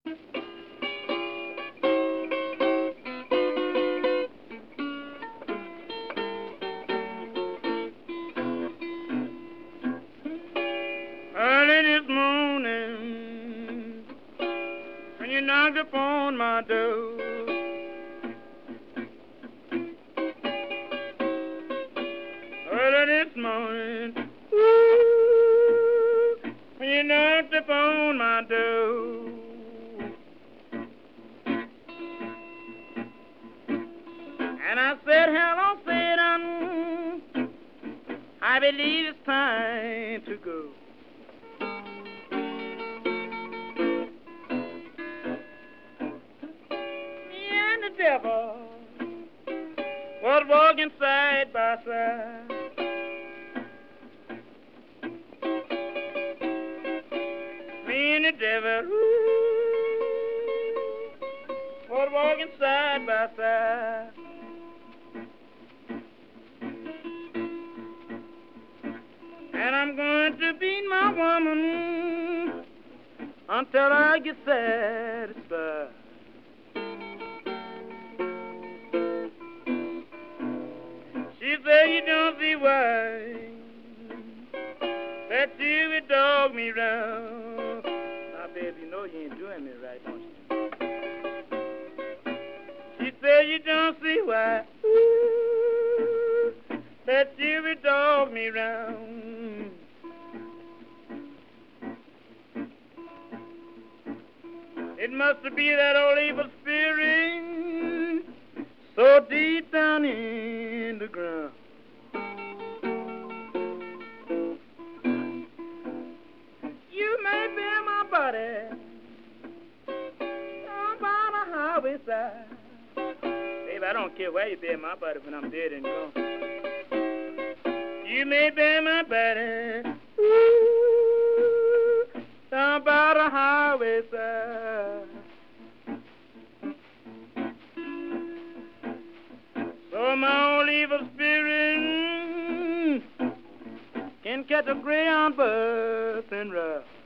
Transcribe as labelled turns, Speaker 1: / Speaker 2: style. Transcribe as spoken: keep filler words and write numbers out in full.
Speaker 1: Early this morning, when you knocked upon my door, early this morning, ooh, when you knocked upon my door, and I said, hello, Satan, I believe it's time to go. The devil was walking side by side. Me and the devil ooh, was walking side by side. And I'm going to beat my woman until I get satisfied. She said you don't see why that you would dog me round. Now, baby, you know you ain't doing me right, don't you? She said you don't see why ooh, that you would dog me round. It must be that old evil spirit so deep down in the ground. You may be my body down by the highway side. Baby, I don't care where you bury my body when I'm dead and gone. You may bury my body ooh, down by the highway side. So my old evil spirit can catch a gray on bus and ride.